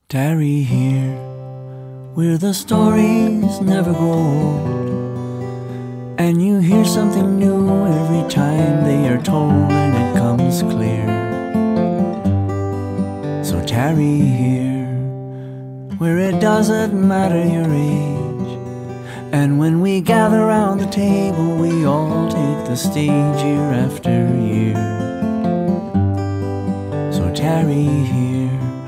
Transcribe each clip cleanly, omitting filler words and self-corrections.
Tarry here, where the stories never grow old, and you hear something new every time they are told, and it comes clear. So tarry here, where it doesn't matter your age, and when we gather round the table, we all take the stage year after year. So tarry here.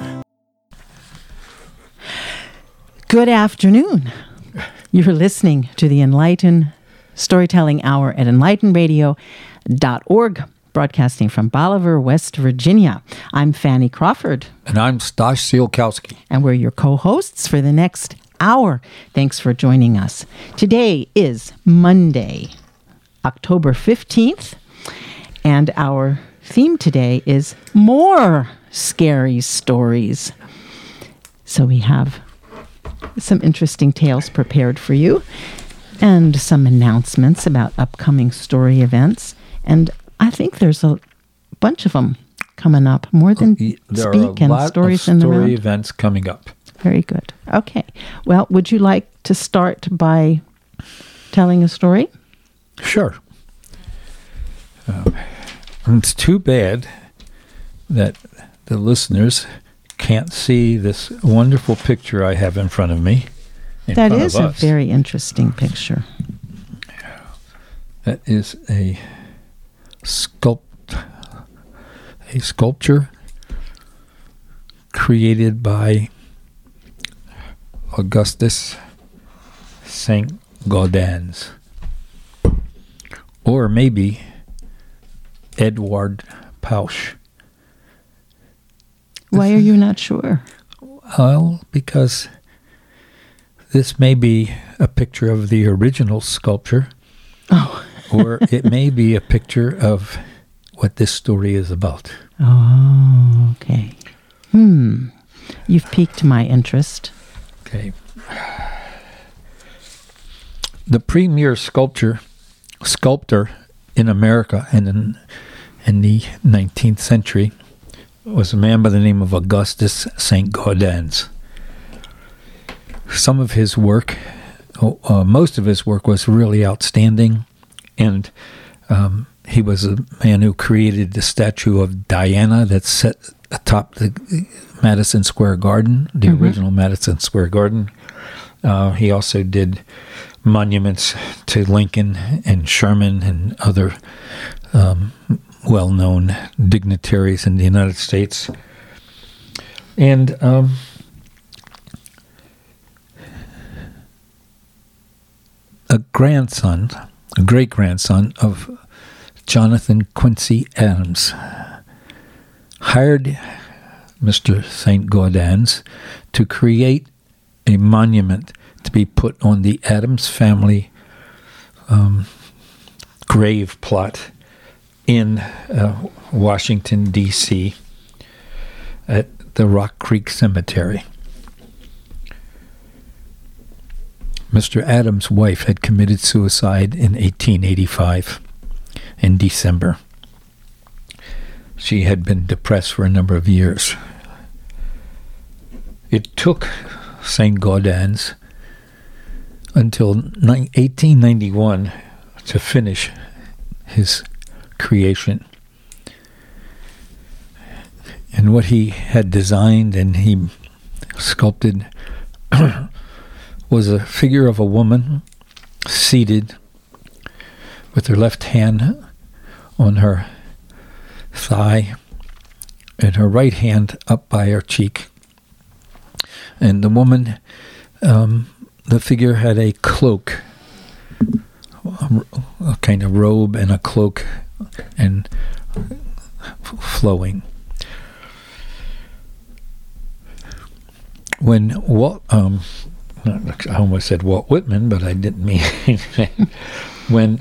Good afternoon. You're listening to the Enlighten Storytelling Hour at enlightenradio.org, broadcasting from Bolivar, West Virginia. I'm Fanny Crawford. And I'm Stash Sielkowski. And we're your co-hosts for the next hour. Thanks for joining us. Today is Monday, October 15th, and our theme today is more scary stories. So we have some interesting tales prepared for you and some announcements about upcoming story events. And I think there's a bunch of them coming up, more than there Speak and Stories in the Round. Story events coming up. Very good. Okay. Well, would you like to start by telling a story? Sure. It's too bad that the listeners can't see this wonderful picture I have in front of me. That is a very interesting picture. That is a sculpture created by Augustus Saint Gaudens, or maybe Edward Pausch. Why are you not sure? Well, because this may be a picture of the original sculpture, or it may be a picture of what this story is about. Oh, okay. You've piqued my interest. Okay. The premier sculptor in America and in the 19th century was a man by the name of Augustus Saint Gaudens. Some of his work, most of his work was really outstanding, and he was a man who created the statue of Diana that's set atop the Madison Square Garden, the original Madison Square Garden. He also did monuments to Lincoln and Sherman and other well-known dignitaries in the United States. And a great-grandson of Jonathan Quincy Adams hired Mr. St. Gaudens to create a monument to be put on the Adams family grave plot in Washington, D.C. at the Rock Creek Cemetery. Mr. Adams' wife had committed suicide in 1885 in December. She had been depressed for a number of years. It took St. Gaudens until 1891 to finish his creation. And what he had designed and he sculpted was a figure of a woman seated with her left hand on her thigh and her right hand up by her cheek. And the woman, the figure had a cloak, a kind of robe and a cloak, and flowing. When I almost said Walt Whitman, but I didn't mean that. When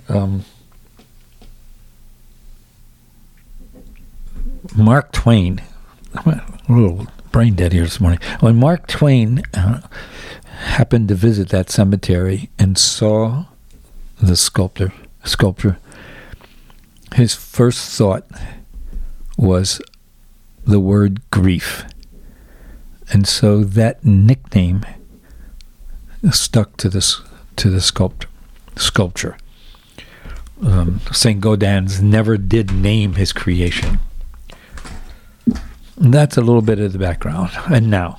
Mark Twain, I'm a little brain dead here this morning. When Mark Twain happened to visit that cemetery and saw the sculpture, his first thought was the word grief. And so that nickname stuck to the sculpture. Saint Gaudens never did name his creation. And that's a little bit of the background. And now,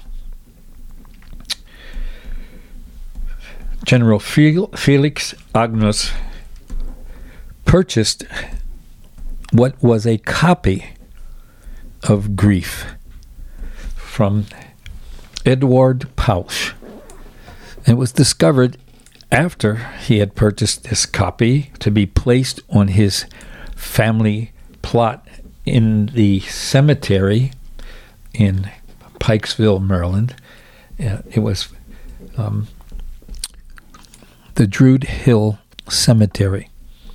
General Felix Agnus purchased what was a copy of Grief from Edward Pausch. It was discovered after he had purchased this copy to be placed on his family plot in the cemetery in Pikesville, Maryland. It was the Druid Hill Cemetery.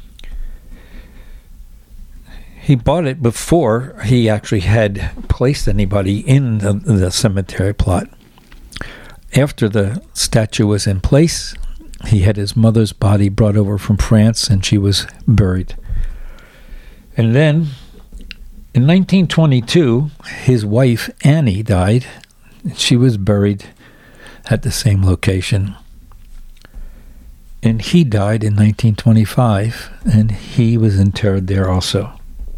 He bought it before he actually had placed anybody in the cemetery plot. After the statue was in place, he had his mother's body brought over from France, and she was buried. And then, in 1922, his wife, Annie, died. She was buried at the same location. And he died in 1925, and he was interred there also.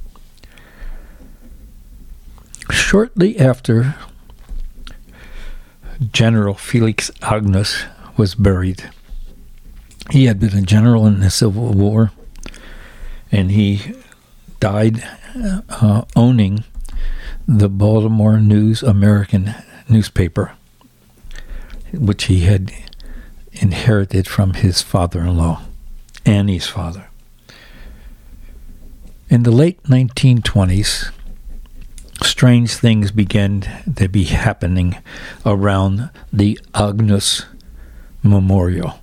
Shortly after General Felix Agnus was buried, he had been a general in the Civil War, and he died owning the Baltimore News American newspaper, which he had inherited from his father-in-law, Annie's father. In the late 1920s, strange things began to be happening around the Agnus Memorial.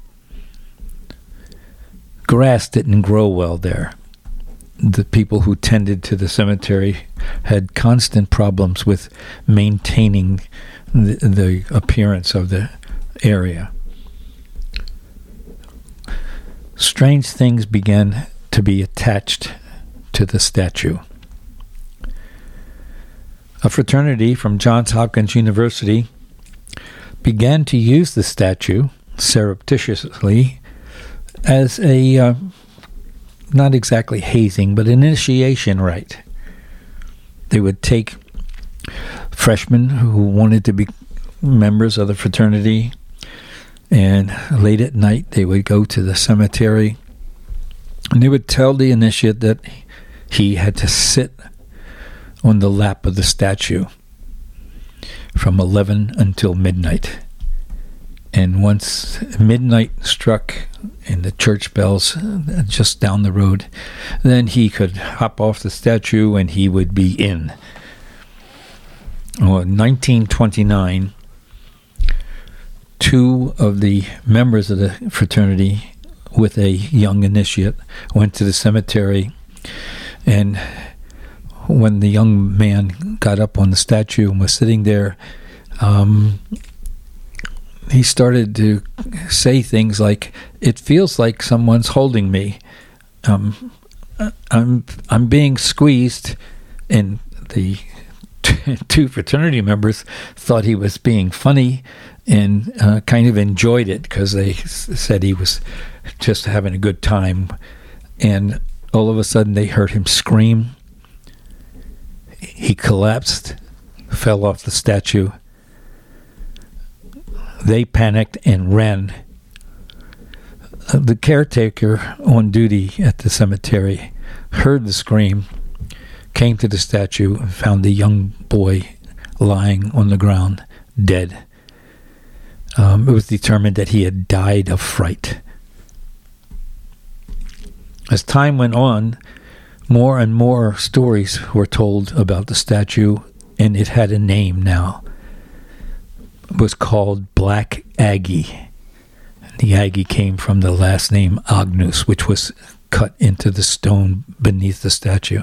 Grass didn't grow well there. The people who tended to the cemetery had constant problems with maintaining the appearance of the area. Strange things began to be attached to the statue. A fraternity from Johns Hopkins University began to use the statue surreptitiously as a, not exactly hazing, but an initiation rite. They would take freshmen who wanted to be members of the fraternity, and late at night they would go to the cemetery, and they would tell the initiate that he had to sit on the lap of the statue from 11 until midnight. And once midnight struck and the church bells just down the road, then he could hop off the statue and he would be in. Well, in 1929, two of the members of the fraternity with a young initiate went to the cemetery, and when the young man got up on the statue and was sitting there, he started to say things like, "It feels like someone's holding me. I'm being squeezed." And the two fraternity members thought he was being funny and kind of enjoyed it because they said he was just having a good time. And all of a sudden they heard him scream. He collapsed, fell off the statue. They panicked and ran. The caretaker on duty at the cemetery heard the scream, came to the statue, and found the young boy lying on the ground, dead. It was determined that he had died of fright. As time went on, more and more stories were told about the statue, and it had a name now. It was called Black Aggie. The Aggie came from the last name Agnus, which was cut into the stone beneath the statue.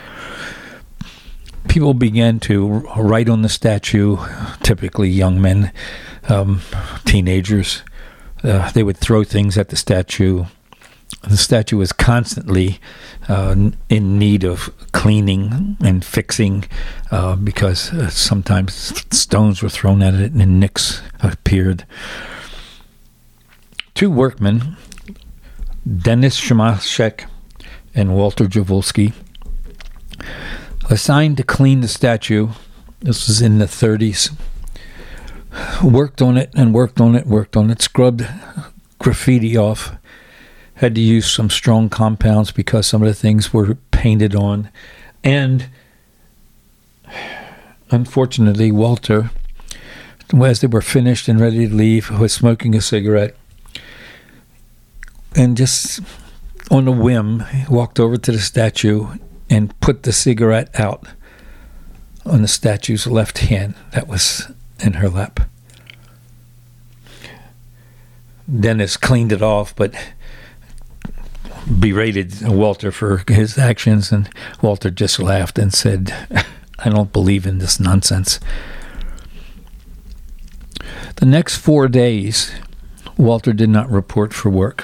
People began to write on the statue, typically young men, teenagers. They would throw things at the statue. The statue was constantly in need of cleaning and fixing because sometimes stones were thrown at it and nicks appeared. 2 workmen, Denis Shimashek and Walter Javolsky, assigned to clean the statue. This was in the 30s. Worked on it, scrubbed graffiti off. Had to use some strong compounds because some of the things were painted on. And unfortunately, Walter, as they were finished and ready to leave, was smoking a cigarette. And just on a whim, walked over to the statue and put the cigarette out on the statue's left hand that was in her lap. Dennis cleaned it off, but berated Walter for his actions, and Walter just laughed and said, "I don't believe in this nonsense." The next 4 days, Walter did not report for work.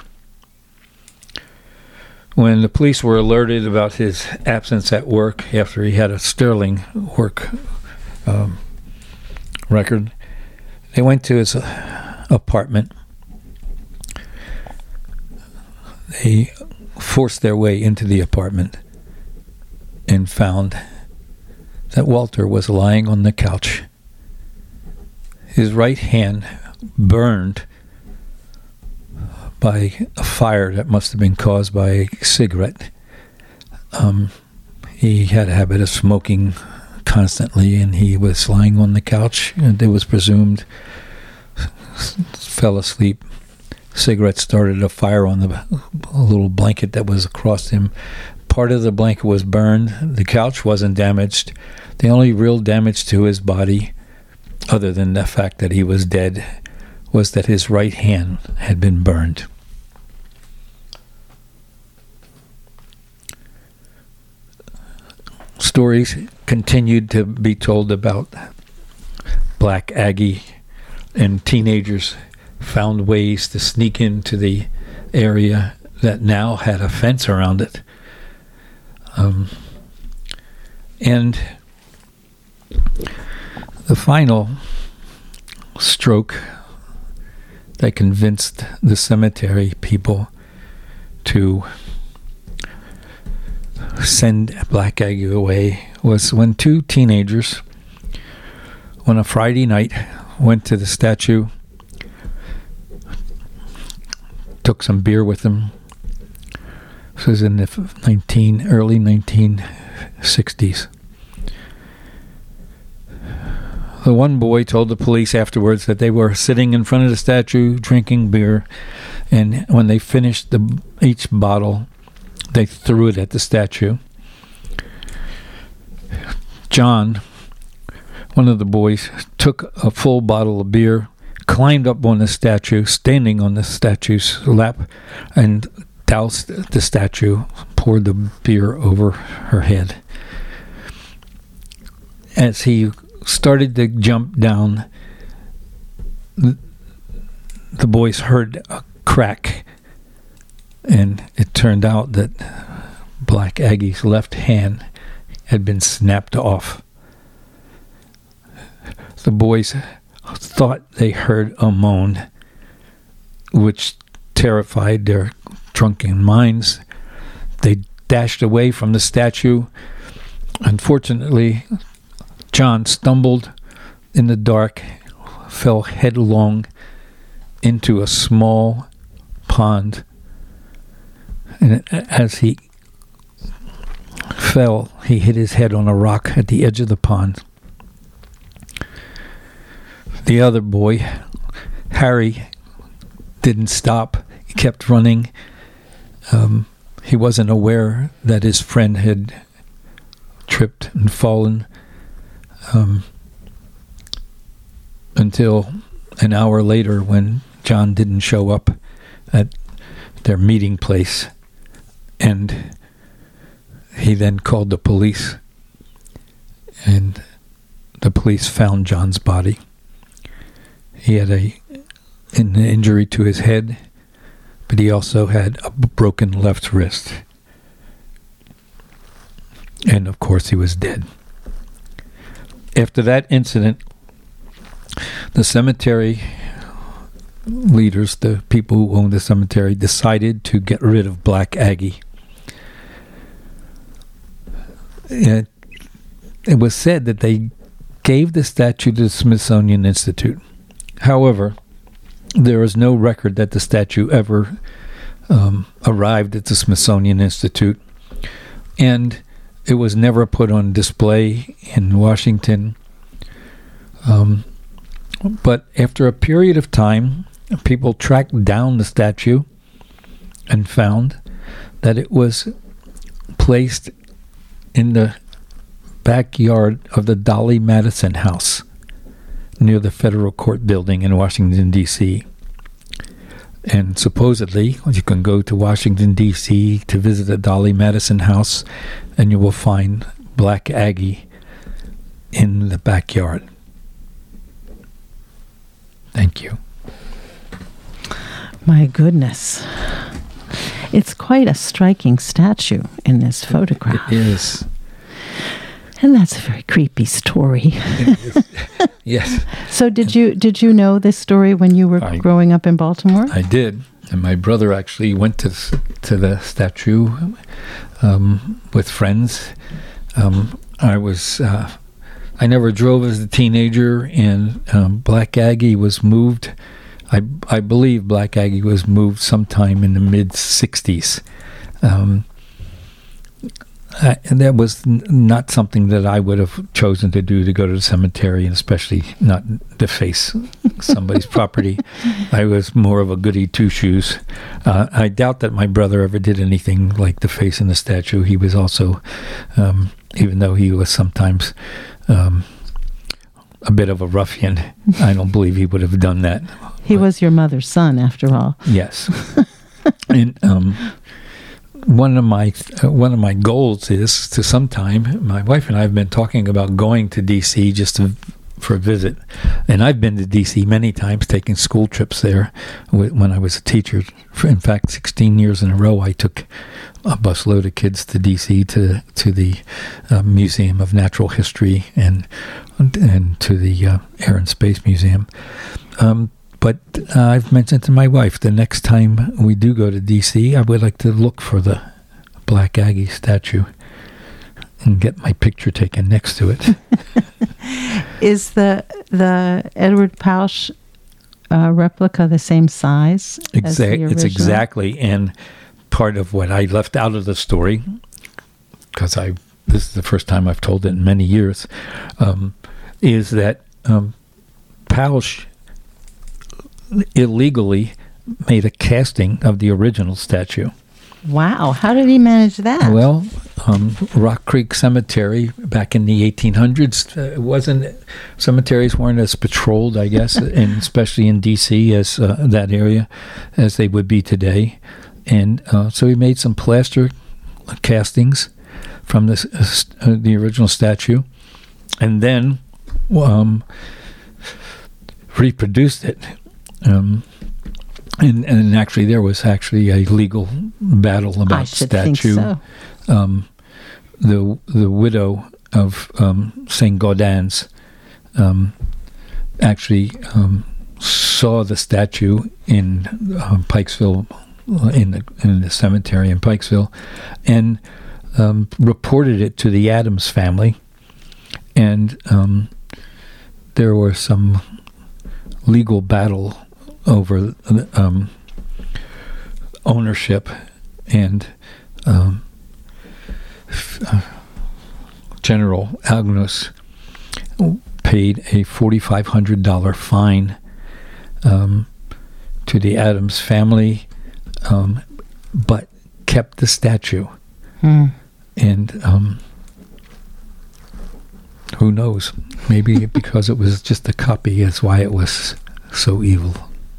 When the police were alerted about his absence at work after he had a sterling work record, they went to his apartment. They forced their way into the apartment and found that Walter was lying on the couch. His right hand burned by a fire that must have been caused by a cigarette. He had a habit of smoking constantly, and he was lying on the couch, and it was presumed fell asleep. Cigarette started a fire on the little blanket that was across him. Part of the blanket was burned. The couch wasn't damaged. The only real damage to his body, other than the fact that he was dead, was that his right hand had been burned. Stories continued to be told about Black Aggie, and teenagers found ways to sneak into the area that now had a fence around it. And the final stroke that convinced the cemetery people to send Black Aggie away was when 2 teenagers, on a Friday night, went to the statue, took some beer with them. This was in the early 1960s. The one boy told the police afterwards that they were sitting in front of the statue drinking beer, and when they finished each bottle, they threw it at the statue. John, one of the boys, took a full bottle of beer, climbed up on the statue, standing on the statue's lap, and doused the statue, poured the beer over her head. As he started to jump down, the boys heard a crack, and it turned out that Black Aggie's left hand had been snapped off. The boys thought they heard a moan, which terrified their drunken minds. They dashed away from the statue. Unfortunately, John stumbled in the dark, fell headlong into a small pond, and as he fell, he hit his head on a rock at the edge of the pond. The other boy, Harry, didn't stop. He kept running. He wasn't aware that his friend had tripped and fallen until an hour later, when John didn't show up at their meeting place, and he then called the police, and the police found John's body. He had an injury to his head. but he also had a broken left wrist. And of course, he was dead. After that incident, the cemetery leaders, the people who owned the cemetery, decided to get rid of Black Aggie. It was said that they gave the statue to the Smithsonian Institute. However, there is no record that the statue ever arrived at the Smithsonian Institute, and it was never put on display in Washington. But after a period of time, people tracked down the statue and found that it was placed in the backyard of the Dolly Madison House near the Federal Court building in Washington, D.C. And supposedly, you can go to Washington, D.C. to visit the Dolly Madison House, and you will find Black Aggie in the backyard. Thank you. My goodness. It's quite a striking statue in this photograph. It is. And that's a very creepy story. Yes. So did you know this story when you were growing up in Baltimore? I did. And my brother actually went to the statue with friends. I never drove as a teenager, and Black Aggie was moved. I believe Black Aggie was moved sometime in the mid-'60s. And that was not something that I would have chosen to do, to go to the cemetery, and especially not deface somebody's property. I was more of a goody two-shoes. I doubt that my brother ever did anything like defacing the statue. He was also, even though he was sometimes a bit of a ruffian, I don't believe he would have done that. He was your mother's son, after all. Yes. And one of my goals is to sometime, my wife and I have been talking about going to D.C. just for a visit. And I've been to D.C. many times, taking school trips there when I was a teacher. In fact, 16 years in a row, I took a busload of kids to D.C. to the Museum of Natural History and to the Air and Space Museum. But I've mentioned to my wife, the next time we do go to D.C., I would like to look for the Black Aggie statue and get my picture taken next to it. Is the Edward Pausch replica the same size as the original? It's exactly, and part of what I left out of the story, because this is the first time I've told it in many years, is that Pausch illegally made a casting of the original statue. Wow, how did he manage that? Well, Rock Creek Cemetery back in the 1800s, cemeteries weren't as patrolled, I guess, and especially in D.C. as that area, as they would be today. And so he made some plaster castings from the original statue, and then reproduced it. And actually, there was actually a legal battle about the statue. Think so. The widow of Saint Gaudens actually saw the statue in Pikesville, in the cemetery in Pikesville, and reported it to the Adams family, and there were some legal battle over ownership, and General Agnus paid a $4,500 fine to the Adams family, but kept the statue. And who knows? Maybe because it was just a copy, that's why it was so evil.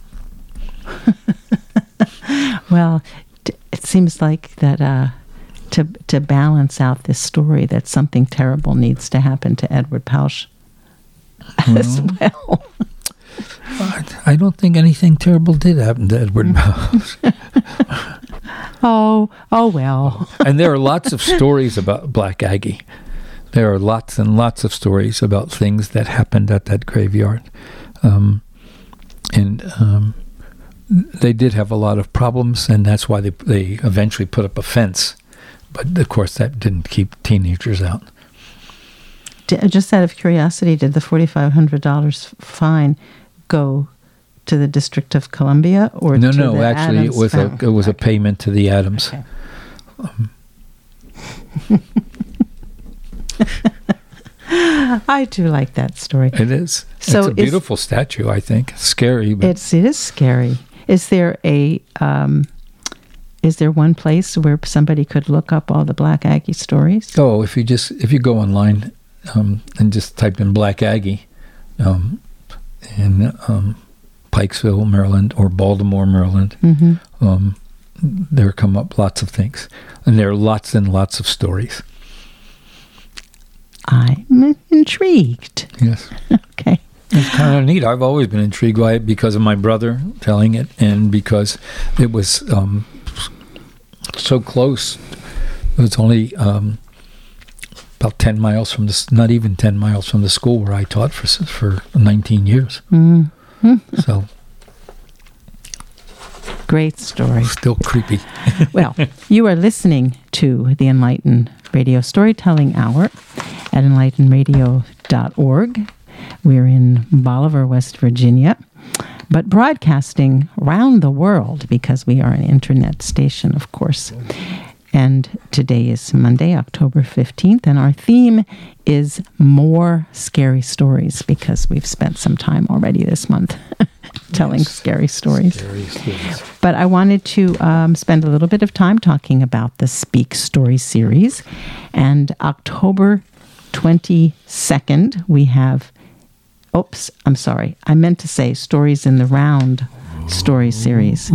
Well, it seems like that to balance out this story, that something terrible needs to happen to Edward Pausch as well. I don't think anything terrible did happen to Edward Pausch. Oh well. And there are lots of stories about Black Aggie. There are lots and lots of stories about things that happened at that graveyard. They did have a lot of problems, and that's why they eventually put up a fence. But, of course, that didn't keep teenagers out. Just out of curiosity, did the $4,500 fine go to the District of Columbia or No, to the actually, Adams it was a payment to the Adams. Okay. I do like that story. It is. So it's a beautiful statue, I think. It's scary. But it is scary. Is there one place where somebody could look up all the Black Aggie stories? Oh, if you go online and just type in Black Aggie in Pikesville, Maryland, or Baltimore, Maryland, there come up lots of things, and there are lots and lots of stories. I'm intrigued. Yes. Okay. It's kind of neat. I've always been intrigued by it because of my brother telling it, and because it was so close. It was only about 10 miles from not even 10 miles from the school where I taught for 19 years. Mm-hmm. So. Great story. Still creepy. Well, you are listening to the Enlighten Radio Storytelling Hour at enlightenradio.org. We're in Bolivar, West Virginia, but broadcasting around the world because we are an internet station, of course. And today is Monday, October 15th, and our theme is more scary stories because we've spent some time already this month telling scary stories. But I wanted to spend a little bit of time talking about the Speak Story series. And October 22nd, we have, I'm sorry. I meant to say Stories in the Round story series.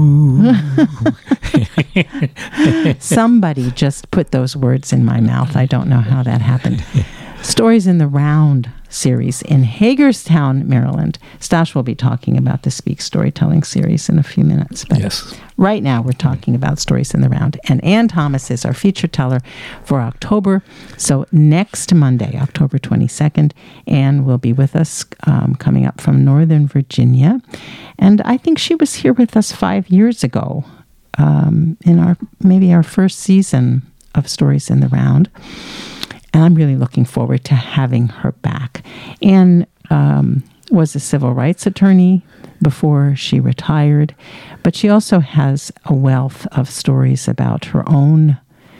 Somebody just put those words in my mouth. I don't know how that happened. Stories in the Round series in Hagerstown, Maryland. Stash will be talking about the Speak Storytelling series in a few minutes. But yes. Right now we're talking about Stories in the Round. And Ann Thomas is our feature teller for October. So next Monday, October 22nd, Ann will be with us coming up from Northern Virginia. And I think she was here with us 5 years ago in our first season of Stories in the Round. And I'm really looking forward to having her back. Ann was a civil rights attorney before she retired, but she also has a wealth of stories about her own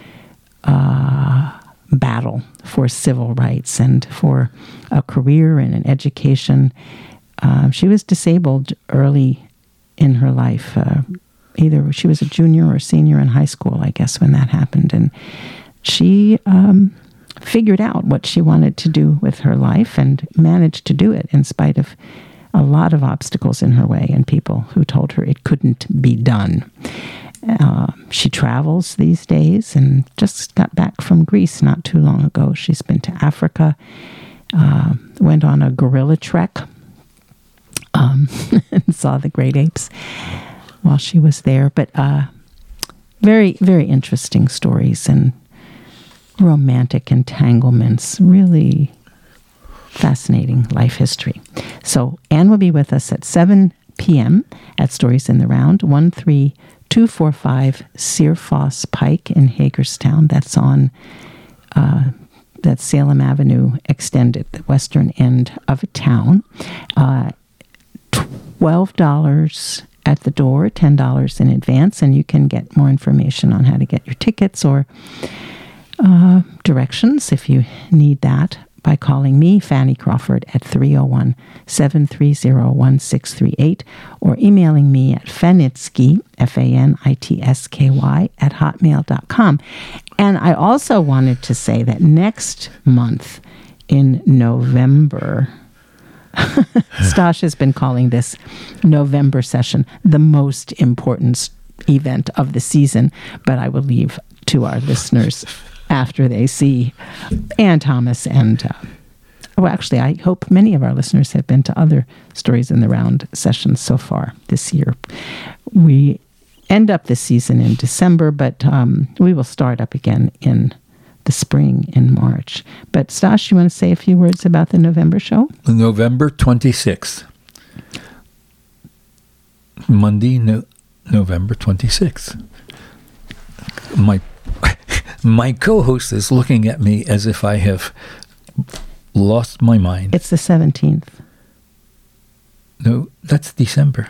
battle for civil rights and for a career and an education. She was disabled early in her life. Either she was a junior or senior in high school, I guess, when that happened. And she figured out what she wanted to do with her life and managed to do it in spite of a lot of obstacles in her way and people who told her it couldn't be done. She travels these days and just got back from Greece not too long ago. She's been to Africa, went on a gorilla trek, and saw the great apes while she was there. But very, very interesting stories and romantic entanglements, really fascinating life history. So Ann will be with us at 7 p.m. at Stories in the Round, 13245 Searfoss Pike in Hagerstown. That's on that's Salem Avenue Extended, the western end of town. $12 at the door, $10 in advance, and you can get more information on how to get your tickets or directions if you need that by calling me, Fanny Crawford, at 301-730-1638 or emailing me at Fanitsky, Fanitsky, at hotmail.com. And I also wanted to say that next month in November, Stash has been calling this November session the most important event of the season, but I will leave to our listeners after they see Ann Thomas and, actually, I hope many of our listeners have been to other Stories in the Round sessions so far this year. We end up this season in December, but we will start up again in the spring in March. But Stas, you want to say a few words about the November show? November 26th. Monday, November 26th. My co-host is looking at me as if I have lost my mind. It's the 17th. No, that's December.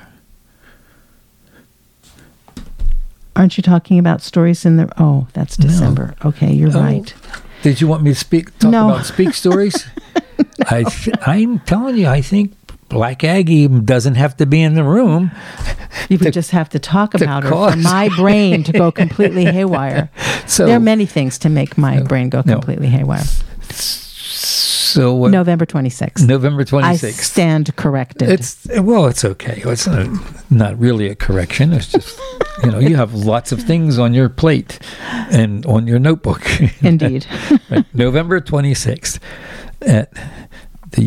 Aren't you talking about stories in the... Oh, that's December. No. Okay, you're right. Did you want me to talk about Speak Stories? I'm telling you, I think Black Aggie doesn't have to be in the room. You would just have to talk about her for my brain to go completely haywire. So, there are many things to make my brain go completely haywire. So what? November 26th. November 26th. I stand corrected. It's okay. It's not really a correction. It's just, you have lots of things on your plate and on your notebook. Indeed. Right. November 26th at the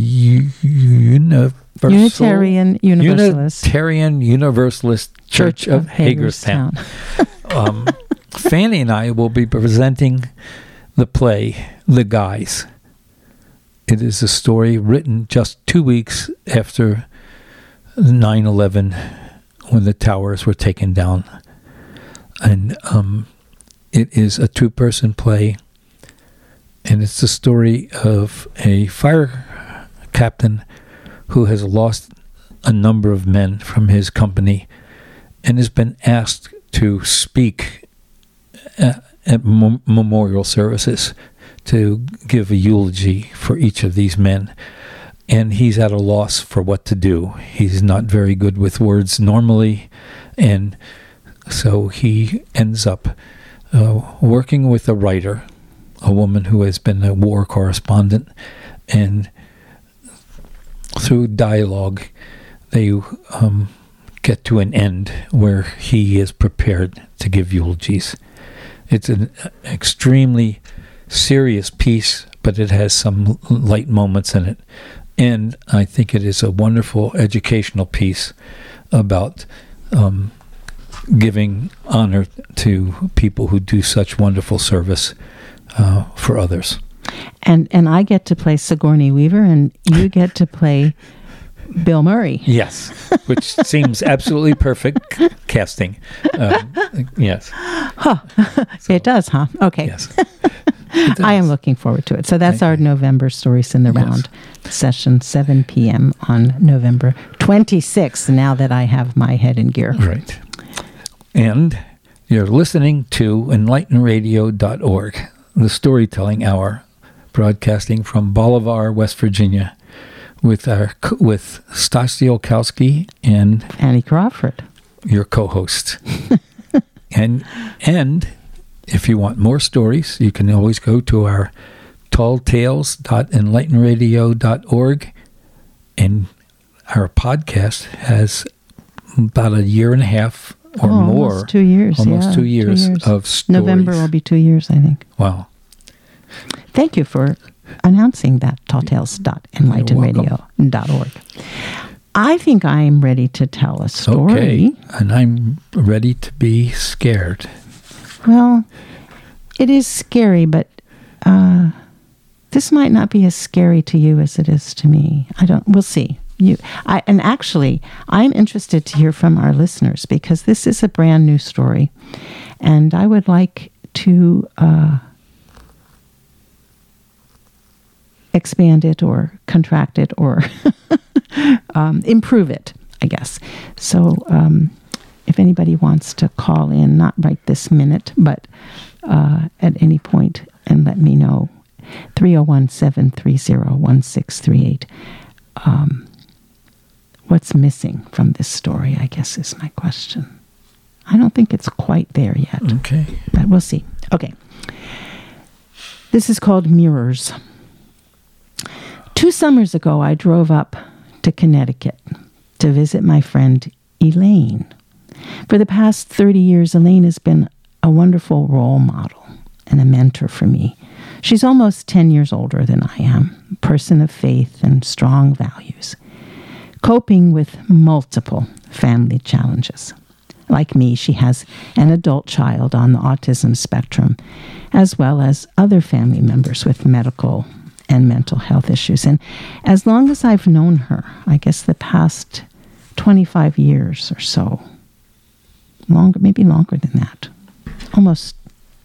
Unitarian Universalist Church of Hagerstown. Fanny and I will be presenting the play, The Guys. It is a story written just 2 weeks after 9/11, when the towers were taken down. And it is a two-person play, and it's the story of a fire captain who has lost a number of men from his company and has been asked to speak at memorial services to give a eulogy for each of these men. And he's at a loss for what to do. He's not very good with words normally, and so he ends up working with a writer, a woman who has been a war correspondent, and through dialogue they get to an end where he is prepared to give eulogies. It's an extremely serious piece, but it has some light moments in it. And I think it is a wonderful educational piece about giving honor to people who do such wonderful service for others. And I get to play Sigourney Weaver, and you get to play Bill Murray. Yes, which seems absolutely perfect casting. Yes. Huh. So, it does, huh? Okay. Yes. I am looking forward to it. So that's our November Stories in the Round session, 7 p.m. on November 26th, now that I have my head in gear. Right. And you're listening to enlightenradio.org, the storytelling hour, broadcasting from Bolivar, West Virginia, with Stas Ziolkowski and Annie Crawford, your co-host. and if you want more stories, you can always go to our talltales.enlightenradio.org, and our podcast has about a year and a half or more. Almost 2 years. Almost 2 years of stories. November will be 2 years, I think. Wow. Thank you for announcing that, talltales.enlightenradio.org. I think I'm ready to tell a story. Okay, and I'm ready to be scared. Well, it is scary, but this might not be as scary to you as it is to me. We'll see. And actually, I'm interested to hear from our listeners, because this is a brand new story, and I would like to expand it or contract it or improve it, I guess. So if anybody wants to call in, not right this minute, but at any point, and let me know, 301-730-1638. What's missing from this story, I guess, is my question. I don't think it's quite there yet. Okay. But we'll see. Okay. This is called Mirrors. 2 summers ago, I drove up to Connecticut to visit my friend Elaine. For the past 30 years, Elaine has been a wonderful role model and a mentor for me. She's almost 10 years older than I am, a person of faith and strong values, coping with multiple family challenges. Like me, she has an adult child on the autism spectrum, as well as other family members with medical and mental health issues. And as long as I've known her, I guess the past 25 years or so, longer, maybe longer than that, almost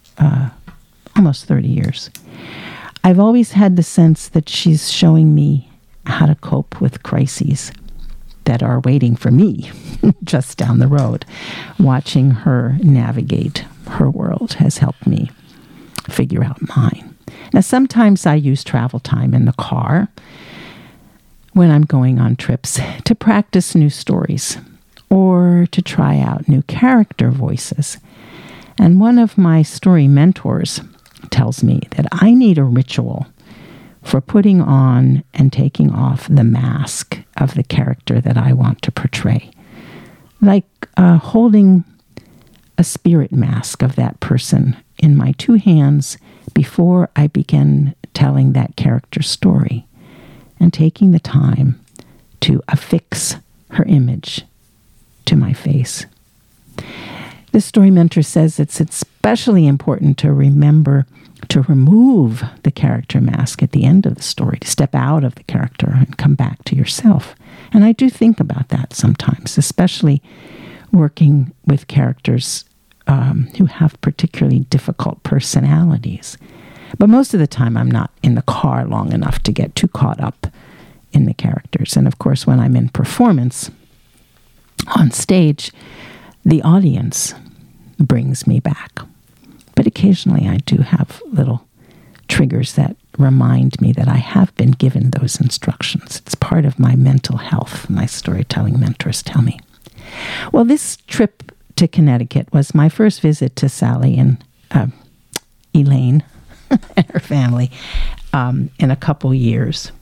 30 years, I've always had the sense that she's showing me how to cope with crises that are waiting for me just down the road. Watching her navigate her world has helped me figure out mine. Now, sometimes I use travel time in the car when I'm going on trips to practice new stories or to try out new character voices. And one of my story mentors tells me that I need a ritual for putting on and taking off the mask of the character that I want to portray. Like holding a spirit mask of that person in my two hands before I begin telling that character's story, and taking the time to affix her image to my face. This story mentor says it's especially important to remember to remove the character mask at the end of the story, to step out of the character and come back to yourself. And I do think about that sometimes, especially working with characters who have particularly difficult personalities. But most of the time, I'm not in the car long enough to get too caught up in the characters. And of course, when I'm in performance on stage, the audience brings me back. But occasionally I do have little triggers that remind me that I have been given those instructions. It's part of my mental health, my storytelling mentors tell me. Well, this trip to Connecticut was my first visit to Sally and Elaine and her family in a couple years.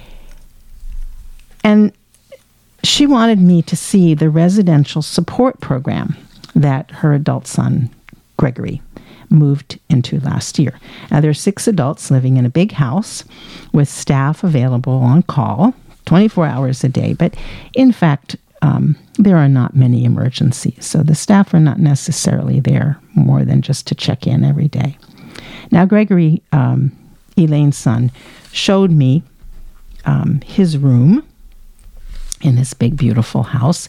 And she wanted me to see the residential support program that her adult son, Gregory, moved into last year. Now, there are 6 adults living in a big house with staff available on call 24 hours a day. But in fact, there are not many emergencies. So the staff are not necessarily there more than just to check in every day. Now, Gregory, Elaine's son, showed me his room in this big, beautiful house.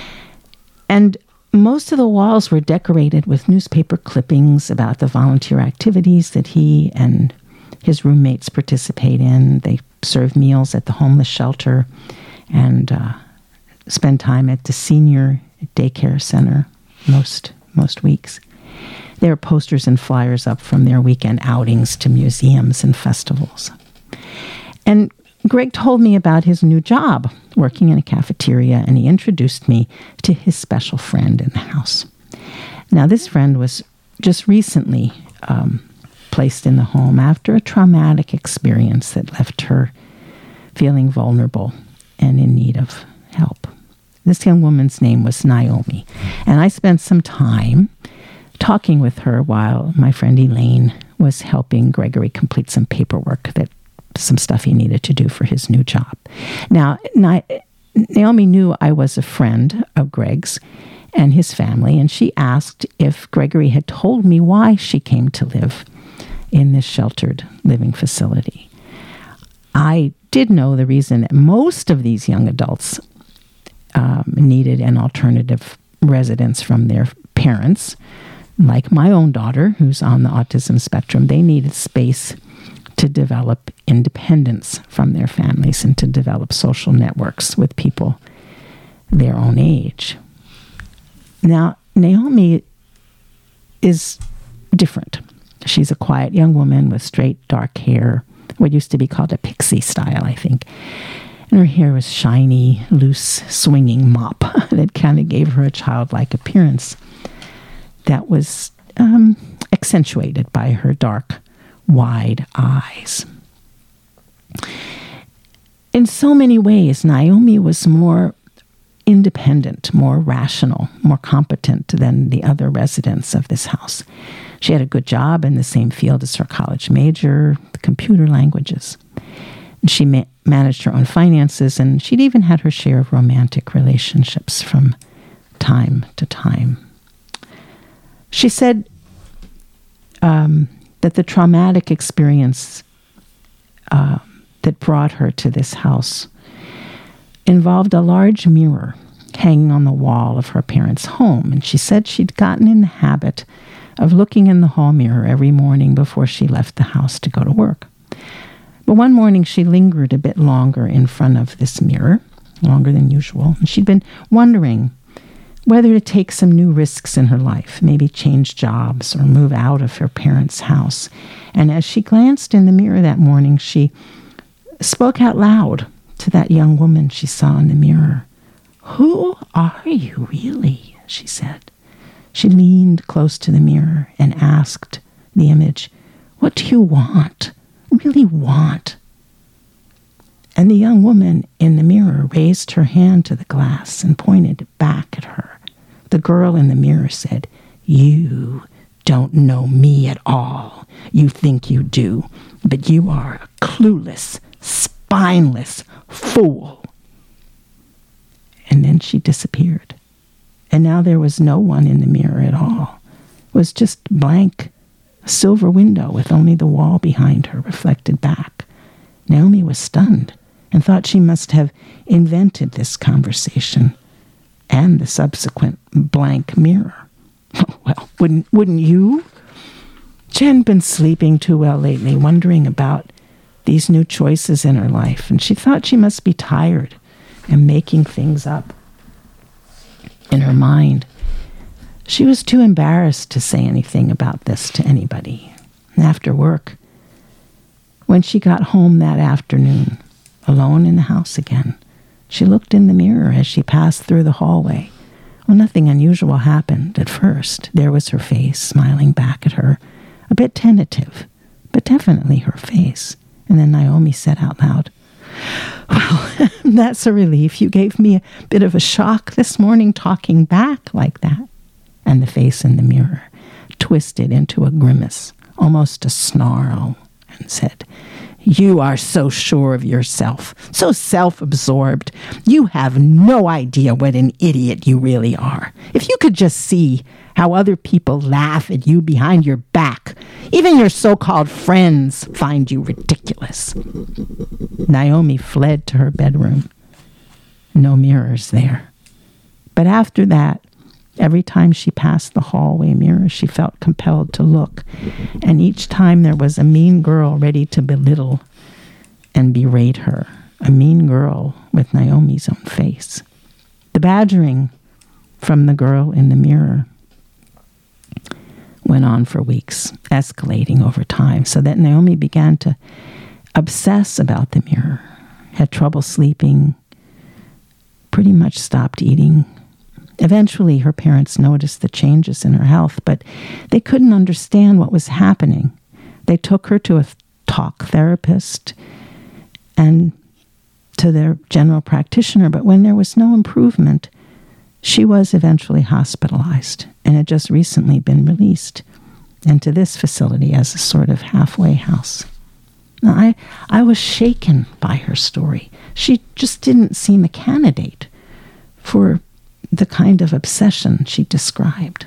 And most of the walls were decorated with newspaper clippings about the volunteer activities that he and his roommates participate in. They serve meals at the homeless shelter and spend time at the senior daycare center most weeks. There are posters and flyers up from their weekend outings to museums and festivals. And Greg told me about his new job working in a cafeteria, and he introduced me to his special friend in the house. Now, this friend was just recently placed in the home after a traumatic experience that left her feeling vulnerable and in need of help. This young woman's name was Naomi, and I spent some time talking with her while my friend Elaine was helping Gregory complete some paperwork, some stuff he needed to do for his new job. Now, Naomi knew I was a friend of Greg's and his family, and she asked if Gregory had told me why she came to live in this sheltered living facility. I did know the reason that most of these young adults needed an alternative residence from their parents. Like my own daughter, who's on the autism spectrum, they needed space to develop independence from their families and to develop social networks with people their own age. Now, Naomi is different. She's a quiet young woman with straight, dark hair, what used to be called a pixie style, I think. And her hair was shiny, loose, swinging mop that kind of gave her a childlike appearance that was accentuated by her dark, wide eyes. In so many ways, Naomi was more independent, more rational, more competent than the other residents of this house. She had a good job in the same field as her college major, computer languages. She managed her own finances, and she'd even had her share of romantic relationships from time to time. She said that the traumatic experience that brought her to this house involved a large mirror hanging on the wall of her parents' home. And she said she'd gotten in the habit of looking in the hall mirror every morning before she left the house to go to work. But one morning she lingered a bit longer in front of this mirror, longer than usual, and she'd been wondering whether to take some new risks in her life, maybe change jobs or move out of her parents' house. And as she glanced in the mirror that morning, she spoke out loud to that young woman she saw in the mirror. "Who are you really?" she said. She leaned close to the mirror and asked the image, "What do you want? Really want?" And the young woman in the mirror raised her hand to the glass and pointed back at her. The girl in the mirror said, "You don't know me at all. You think you do, but you are a clueless, spineless fool." And then she disappeared. And now there was no one in the mirror at all. It was just blank, a silver window with only the wall behind her reflected back. Naomi was stunned and thought she must have invented this conversation and the subsequent blank mirror. Well, wouldn't you? She hadn't been sleeping too well lately, wondering about these new choices in her life, and she thought she must be tired and making things up in her mind. She was too embarrassed to say anything about this to anybody. And after work, when she got home that afternoon, alone in the house again, she looked in the mirror as she passed through the hallway. Well, nothing unusual happened at first. There was her face smiling back at her, a bit tentative, but definitely her face. And then Naomi said out loud, "Well, that's a relief. You gave me a bit of a shock this morning talking back like that." And the face in the mirror twisted into a grimace, almost a snarl, and said, "You are so sure of yourself, so self-absorbed. You have no idea what an idiot you really are. If you could just see how other people laugh at you behind your back, even your so-called friends find you ridiculous." Naomi fled to her bedroom. No mirrors there. But after that, every time she passed the hallway mirror, she felt compelled to look. And each time there was a mean girl ready to belittle and berate her. A mean girl with Naomi's own face. The badgering from the girl in the mirror went on for weeks, escalating over time, so that Naomi began to obsess about the mirror, had trouble sleeping, pretty much stopped eating. Eventually, her parents noticed the changes in her health, but they couldn't understand what was happening. They took her to a talk therapist and to their general practitioner, but when there was no improvement, she was eventually hospitalized and had just recently been released into this facility as a sort of halfway house. Now, I was shaken by her story. She just didn't seem a candidate for the kind of obsession she described.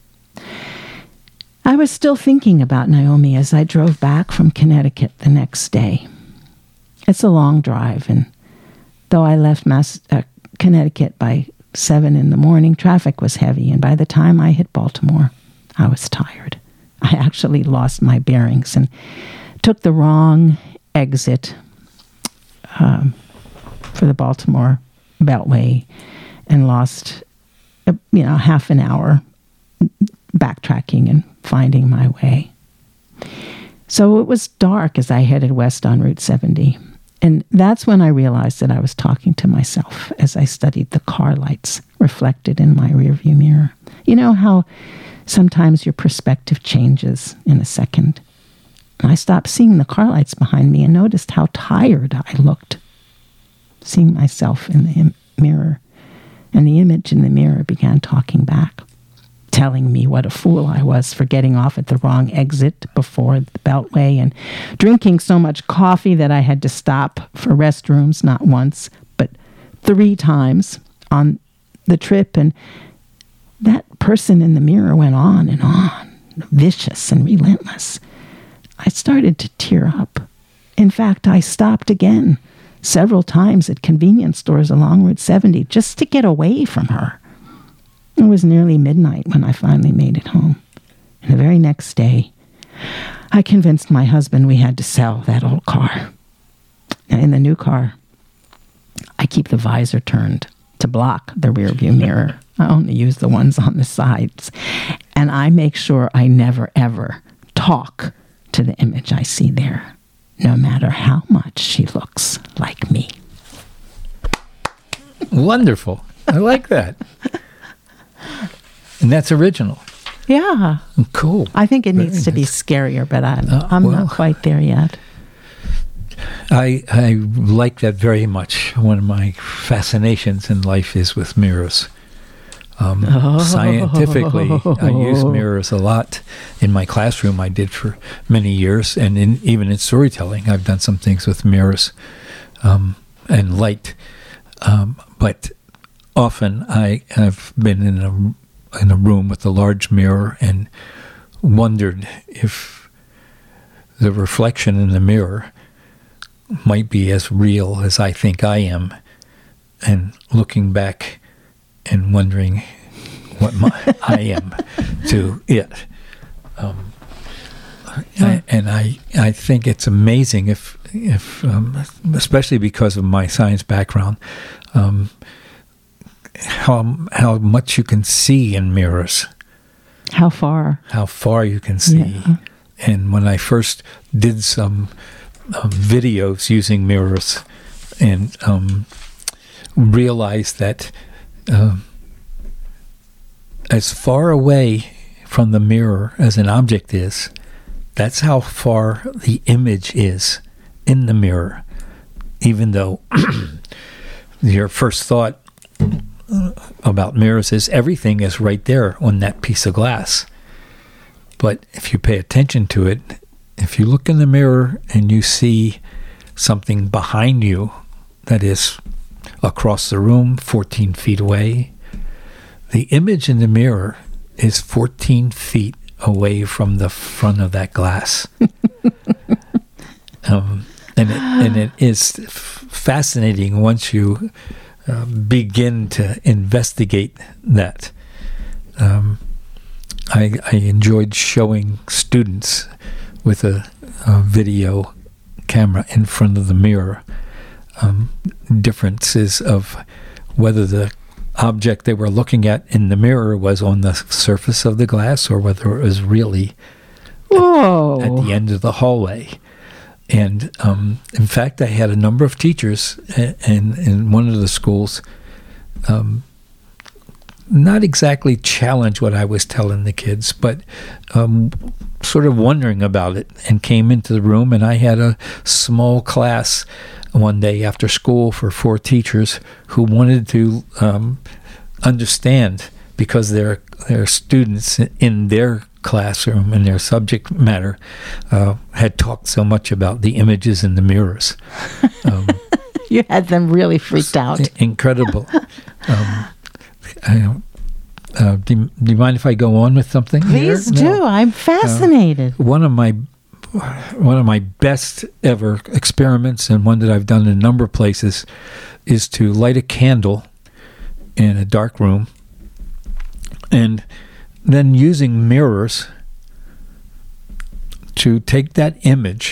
I was still thinking about Naomi as I drove back from Connecticut the next day. It's a long drive, and though I left Connecticut by 7 in the morning, traffic was heavy, and by the time I hit Baltimore, I was tired. I actually lost my bearings and took the wrong exit for the Baltimore Beltway and lost, half an hour backtracking and finding my way. So it was dark as I headed west on Route 70. And that's when I realized that I was talking to myself as I studied the car lights reflected in my rearview mirror. You know how sometimes your perspective changes in a second? I stopped seeing the car lights behind me and noticed how tired I looked, seeing myself in the mirror. And the image in the mirror began talking back, telling me what a fool I was for getting off at the wrong exit before the Beltway and drinking so much coffee that I had to stop for restrooms not once, but 3 times on the trip, and that person in the mirror went on and on, vicious and relentless. I started to tear up. In fact, I stopped again several times at convenience stores along Route 70 just to get away from her. It was nearly midnight when I finally made it home. And the very next day, I convinced my husband we had to sell that old car. Now, in the new car, I keep the visor turned to block the rear view mirror. I only use the ones on the sides. And I make sure I never, ever talk to the image I see there, no matter how much she looks like me. Wonderful. I like that. And that's original. Yeah. Cool. I think it needs to be scarier, but I'm not quite there yet. I like that very much. One of my fascinations in life is with mirrors. Scientifically, I use mirrors a lot in my classroom. I did for many years, and even in storytelling, I've done some things with mirrors and light. But often, I have been in a room with a large mirror and wondered if the reflection in the mirror might be as real as I think I am, and looking back and wondering what I am to it. I think it's amazing if especially because of my science background, how much you can see in mirrors. How far you can see. Yeah. And when I first did some videos using mirrors and realized that as far away from the mirror as an object is, that's how far the image is in the mirror, even though your first thought about mirrors is everything is right there on that piece of glass. But if you pay attention to it, if you look in the mirror and you see something behind you that is across the room, 14 feet away, the image in the mirror is 14 feet away from the front of that glass. And it is fascinating once you begin to investigate that. I enjoyed showing students with a video camera in front of the mirror differences of whether the object they were looking at in the mirror was on the surface of the glass or whether it was really at the end of the hallway. And in fact, I had a number of teachers in one of the schools not exactly challenge what I was telling the kids, but sort of wondering about it, and came into the room. And I had a small class one day after school for 4 teachers who wanted to understand, because their students in their classroom and their subject matter had talked so much about the images in the mirrors. You had them really freaked out. Incredible. Do you mind if I go on with something? Please do. No. I'm fascinated. One of my best ever experiments, and one that I've done in a number of places, is to light a candle in a dark room, and then using mirrors to take that image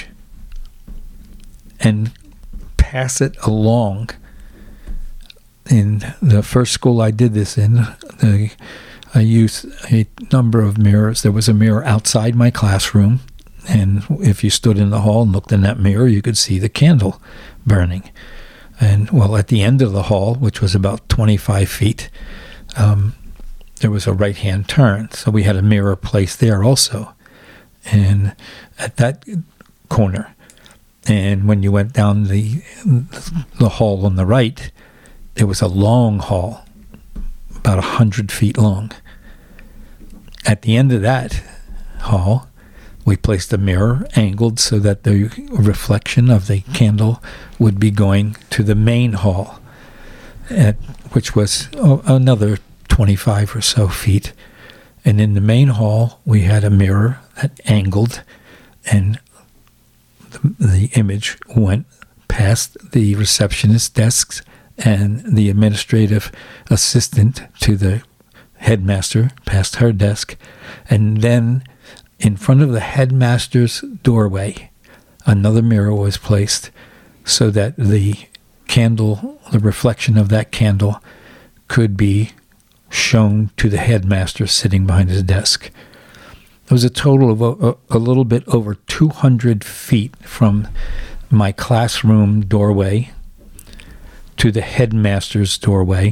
and pass it along. In the first school I did this in, I used a number of mirrors. There was a mirror outside my classroom, and if you stood in the hall and looked in that mirror, you could see the candle burning. And, well, at the end of the hall, which was about 25 feet, there was a right-hand turn. So we had a mirror placed there also, and at that corner. And when you went down the hall on the right, it was a long hall, about 100 feet long. At the end of that hall, we placed a mirror angled so that the reflection of the candle would be going to the main hall, which was another 25 or so feet. And in the main hall, we had a mirror that angled, and the image went past the receptionist desks and the administrative assistant to the headmaster, past her desk. And then in front of the headmaster's doorway, another mirror was placed so that the candle, the reflection of that candle, could be shown to the headmaster sitting behind his desk. There was a total of a little bit over 200 feet from my classroom doorway to the headmaster's doorway.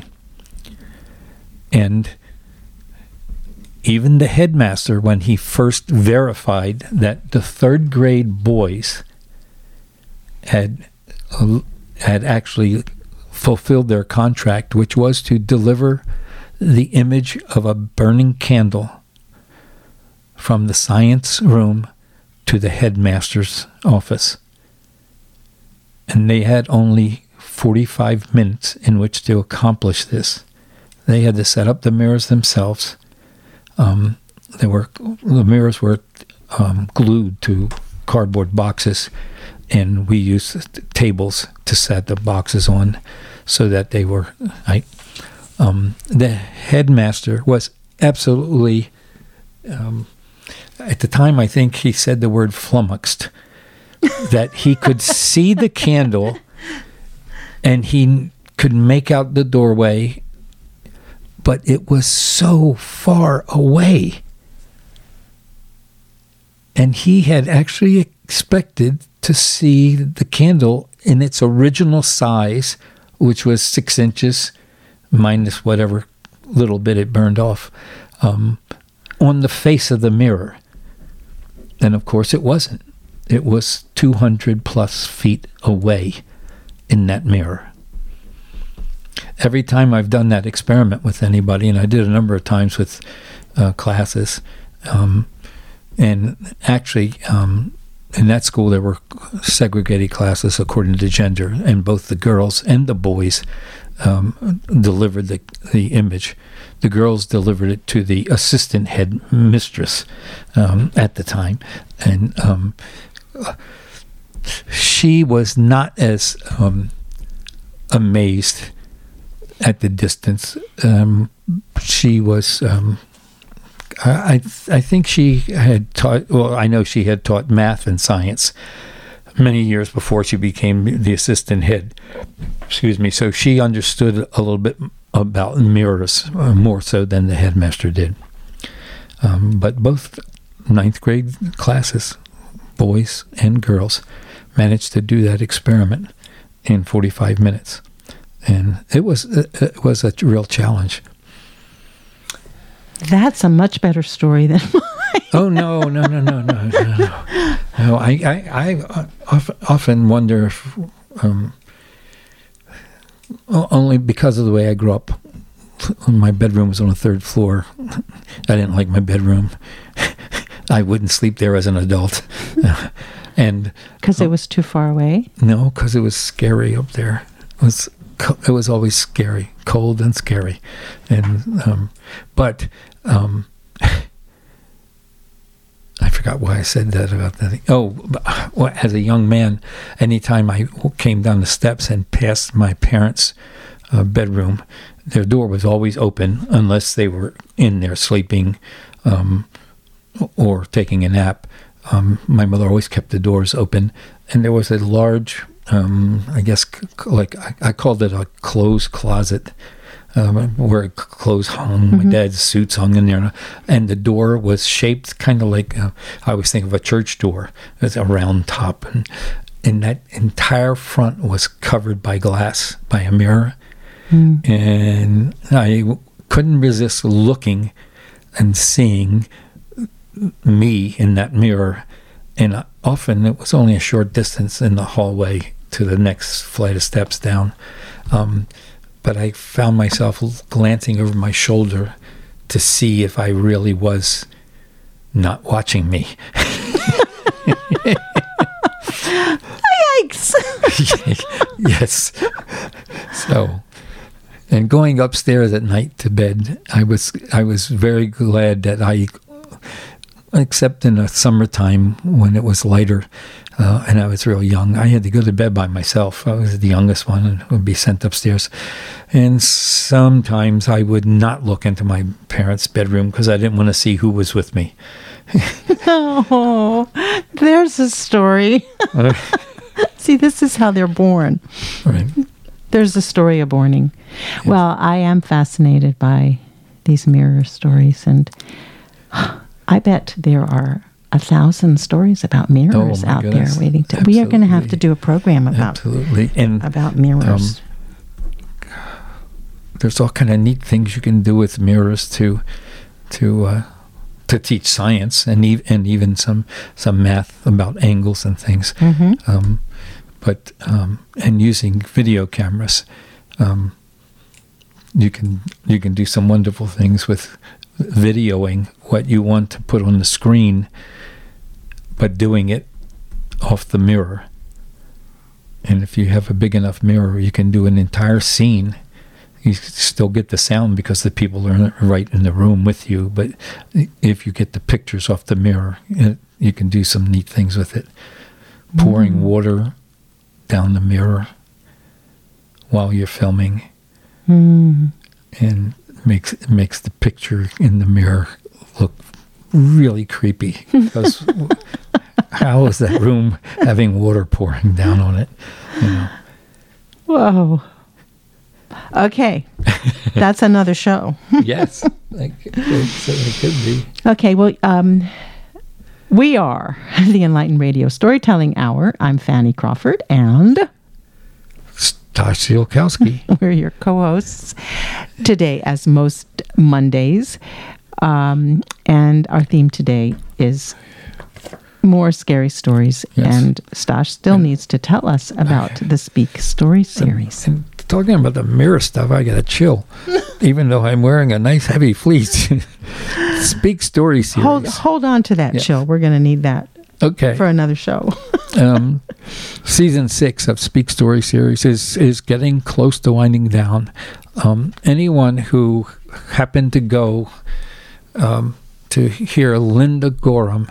And even the headmaster, when he first verified that the third grade boys had actually fulfilled their contract, which was to deliver the image of a burning candle from the science room to the headmaster's office. And they had only 45 minutes in which to accomplish this. They had to set up the mirrors themselves. The mirrors were glued to cardboard boxes, and we used tables to set the boxes on so that they were... the headmaster was absolutely... at the time, I think he said the word flummoxed, that he could see the candle and he could make out the doorway, but it was so far away. And he had actually expected to see the candle in its original size, which was 6 inches, minus whatever little bit it burned off, on the face of the mirror. And of course it wasn't. It was 200 plus feet away in that mirror. Every time I've done that experiment with anybody, and I did a number of times with classes, and actually in that school there were segregated classes according to gender, and both the girls and the boys delivered the image. The girls delivered it to the assistant head mistress at the time, and she was not as amazed at the distance. She was... I think she had taught... Well, I know she had taught math and science many years before she became the assistant head. Excuse me. So she understood a little bit about mirrors, more so than the headmaster did. But both 9th grade classes, boys and girls, managed to do that experiment in 45 minutes. And it was a real challenge. That's a much better story than mine. Oh, no. No, I often wonder if, only because of the way I grew up. My bedroom was on the 3rd floor. I didn't like my bedroom. I wouldn't sleep there as an adult. And because it was too far away? No, because it was scary up there. It was always scary, cold and scary. And but I forgot why I said that about that. Well, as a young man, anytime I came down the steps and passed my parents' bedroom, their door was always open unless they were in there sleeping or taking a nap. My mother always kept the doors open, and there was a large, I guess, like I called it a clothes closet, where clothes hung, my dad's suits hung in there, and the door was shaped kind of like, I always think of a church door. It's a round top, and that entire front was covered by glass, by a mirror, and I couldn't resist looking and seeing me in that mirror, and often it was only a short distance in the hallway to the next flight of steps down, but I found myself glancing over my shoulder to see if I really was not watching me. Yikes! Yes. So And going upstairs at night to bed, I was very glad that except in the summertime when it was lighter, and I was real young, I had to go to bed by myself. I was the youngest one and would be sent upstairs. And sometimes I would not look into my parents' bedroom because I didn't want to see who was with me. Oh, there's a story. See, this is how they're born. Right. There's a story of borning. Yes. Well, I am fascinated by these mirror stories, and I bet there are 1,000 stories about mirrors out there waiting to. Absolutely. We are going to have to do a program about mirrors. There's all kind of neat things you can do with mirrors to teach science and even some math about angles and things. Mm-hmm. And using video cameras, you can do some wonderful things with videoing what you want to put on the screen, but doing it off the mirror. And if you have a big enough mirror, you can do an entire scene. You still get the sound because the people are right in the room with you, but if you get the pictures off the mirror, you can do some neat things with it. Pouring water down the mirror while you're filming, and makes the picture in the mirror look really creepy. Because how is that room having water pouring down on it? You know? Whoa. Okay, that's another show. Yes, it could be. Okay, well, we are the Enlightened Radio Storytelling Hour. I'm Fanny Crawford, and Stash Ziolkowski. We're your co-hosts today, as most Mondays. And our theme today is more scary stories. Yes. And Stash still needs to tell us about the Speak Story series. And talking about the mirror stuff, I get a chill, even though I'm wearing a nice heavy fleece. Speak Story series. Hold on to that chill. We're going to need that. Okay. For another show. Season 6 of Speak Story series is getting close to winding down. Anyone who happened to go to hear Linda Gorham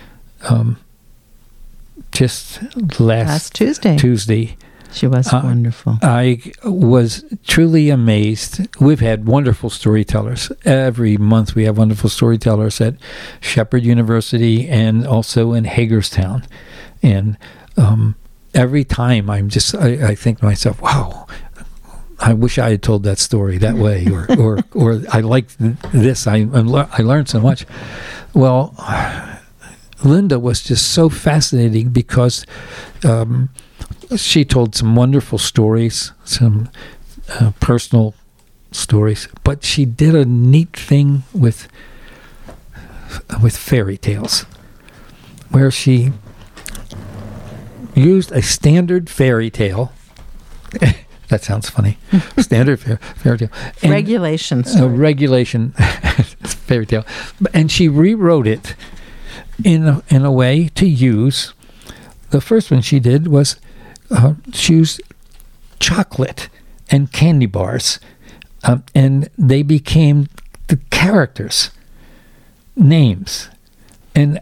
just last Tuesday. She was wonderful. I was truly amazed. We've had wonderful storytellers. Every month we have wonderful storytellers at Shepherd University and also in Hagerstown. And every time I think to myself, wow, I wish I had told that story that way, or I liked this. I learned so much. Well, Linda was just so fascinating because she told some wonderful stories, some personal stories, but she did a neat thing with fairy tales, where she used a standard fairy tale. That sounds funny. Standard fairy tale. Regulation fairy tale. And she rewrote it in a way to use. The first one she did was she used chocolate and candy bars, and they became the characters' names. And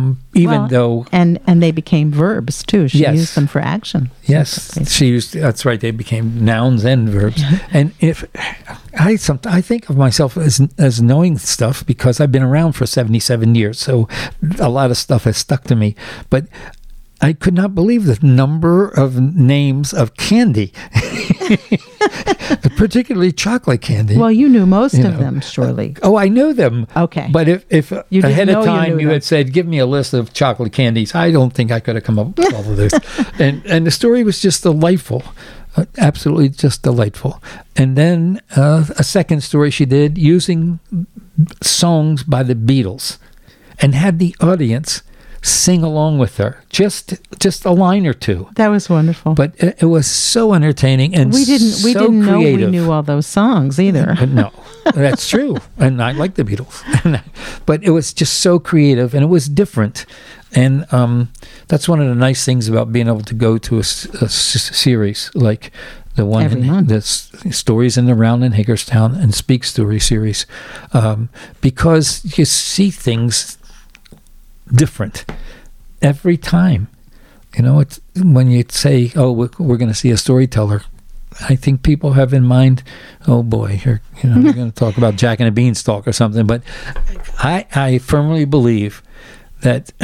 they became verbs too. She used them for action. Yes, she used. That's right. They became nouns and verbs. And if I think of myself as knowing stuff because I've been around for 77 years, so a lot of stuff has stuck to me. But I could not believe the number of names of candy, particularly chocolate candy. Well, you knew most of them, surely. Oh, I knew them. Okay. But if ahead of time you had said, give me a list of chocolate candies, I don't think I could have come up with all of this. And the story was just delightful. Absolutely just delightful. And then a second story she did using songs by the Beatles and had the audience sing along with her, just a line or two. That was wonderful. But it was so entertaining and we didn't creative. Know we knew all those songs either. No, that's true. And I like the Beatles. But it was just so creative and it was different. And that's one of the nice things about being able to go to a series like The one Every month. the Stories in the Round in Hagerstown and Speak Story series, because you see things different every time. You know, it's when you say, "Oh, we're going to see a storyteller," I think people have in mind, "Oh boy, you're going to talk about Jack and the Beanstalk or something." But I firmly believe that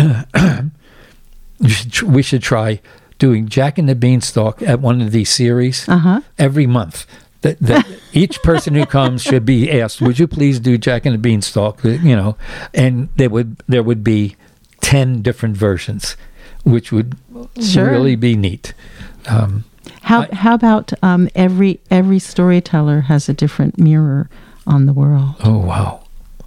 we should try doing Jack and the Beanstalk at one of these series every month. That each person who comes should be asked, "Would you please do Jack and the Beanstalk?" And there would be 10 different versions, which would really be neat. How about every storyteller has a different mirror on the world? Oh wow!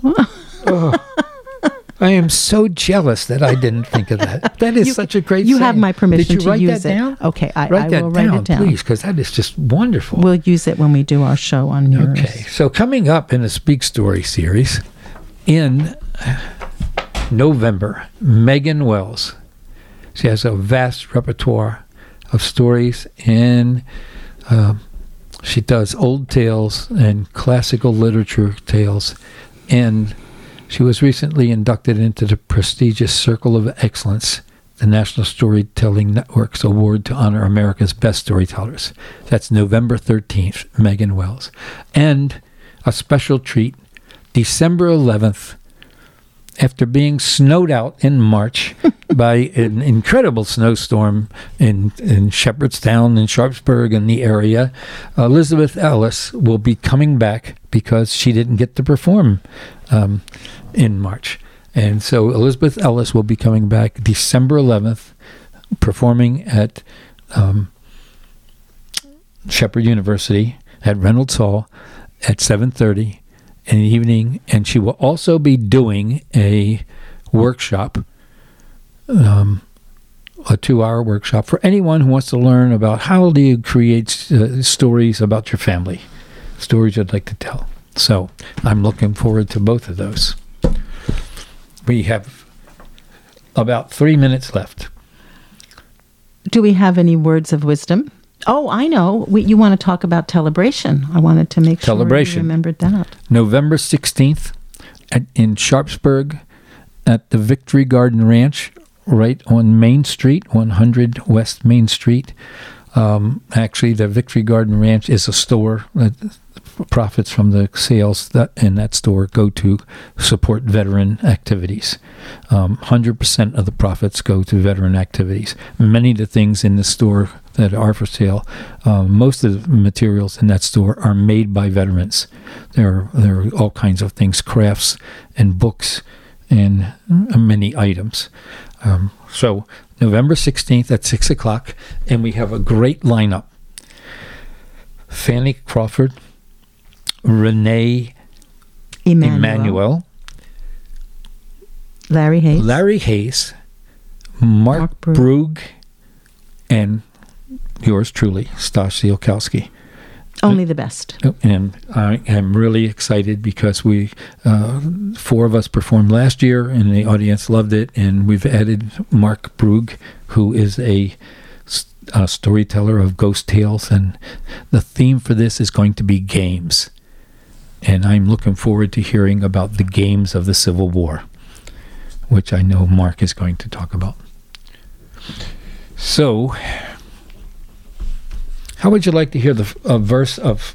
I am so jealous that I didn't think of that. That is such a great. You saying. have my permission Did you to use that it. down? Okay, I write will write it down, please, because that is just wonderful. We'll use it when we do our show on mirrors. Okay, so coming up in the Speak Story series in November, Megan Wells. She has a vast repertoire of stories, and she does old tales and classical literature tales, and she was recently inducted into the prestigious Circle of Excellence, the National Storytelling Network's award to honor America's best storytellers. That's November 13th, Megan Wells. And a special treat, December 11th, after being snowed out in March by an incredible snowstorm in Shepherdstown and Sharpsburg and the area, Elizabeth Ellis will be coming back because she didn't get to perform in March. And so Elizabeth Ellis will be coming back December 11th, performing at Shepherd University at Reynolds Hall at 7:30 in the evening, and she will also be doing a workshop, a 2-hour workshop for anyone who wants to learn about how do you create stories about your family, stories you'd like to tell. So I'm looking forward to both of those. We have about 3 minutes left. Do we have any words of wisdom? Oh, I know. You want to talk about Telebration. I wanted to make sure you remembered that. November 16th in Sharpsburg at the Victory Garden Ranch, right on Main Street, 100 West Main Street. Actually, the Victory Garden Ranch is a store that profits from the sales that in that store go to support veteran activities. 100% of the profits go to veteran activities. Many of the things in the store that are for sale, most of the materials in that store are made by veterans. There are all kinds of things, crafts and books and many items. So November 16th at 6 o'clock, and we have a great lineup. Fanny Crawford, Renee Emanuel, Larry Hayes, Mark Brugge, and yours truly, Stash Zielkowski. Only the best. And I am really excited because we, 4 of us performed last year, and the audience loved it. And we've added Mark Brugge, who is a storyteller of ghost tales. And the theme for this is going to be games. And I'm looking forward to hearing about the games of the Civil War, which I know Mark is going to talk about. So, how would you like to hear a verse of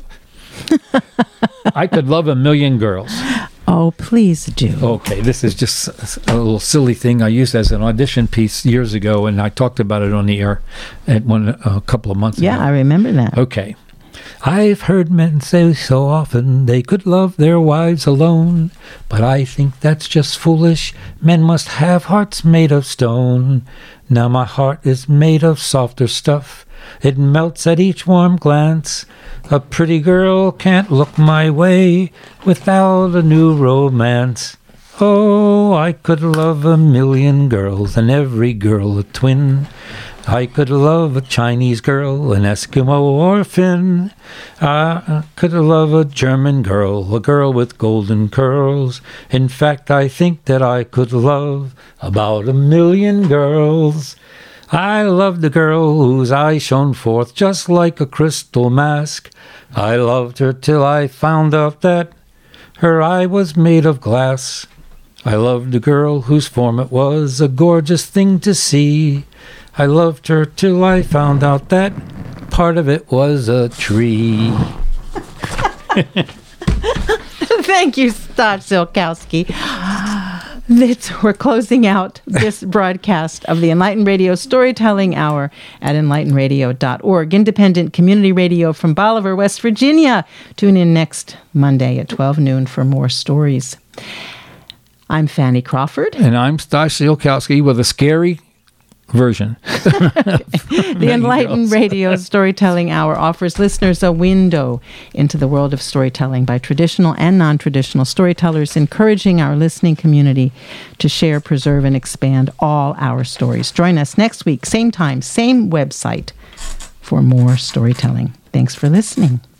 I Could Love a Million Girls? Oh, please do. Okay, this is just a little silly thing I used as an audition piece years ago, and I talked about it on the air at a couple of months ago. Yeah, I remember that. Okay. I've heard men say so often they could love their wives alone, but I think that's just foolish. Men must have hearts made of stone. Now my heart is made of softer stuff. It melts at each warm glance. A pretty girl can't look my way without a new romance. Oh, I could love a million girls, and every girl a twin. I could love a Chinese girl, an Eskimo or a Finn. I could love a German girl, a girl with golden curls. In fact, I think that I could love about a million girls. I loved the girl whose eyes shone forth just like a crystal mask. I loved her till I found out that her eye was made of glass. I loved the girl whose form it was a gorgeous thing to see. I loved her till I found out that part of it was a tree. Thank you, Stas Ziolkowski. We're closing out this broadcast of the Enlightened Radio Storytelling Hour at enlightenradio.org, independent community radio from Bolivar, West Virginia. Tune in next Monday at 12 noon for more stories. I'm Fanny Crawford. And I'm Stas Ziolkowski with a scary version. The Enlightened Radio Storytelling Hour offers listeners a window into the world of storytelling by traditional and non-traditional storytellers, encouraging our listening community to share, preserve, and expand all our stories. Join us next week, same time, same website, for more storytelling. Thanks for listening.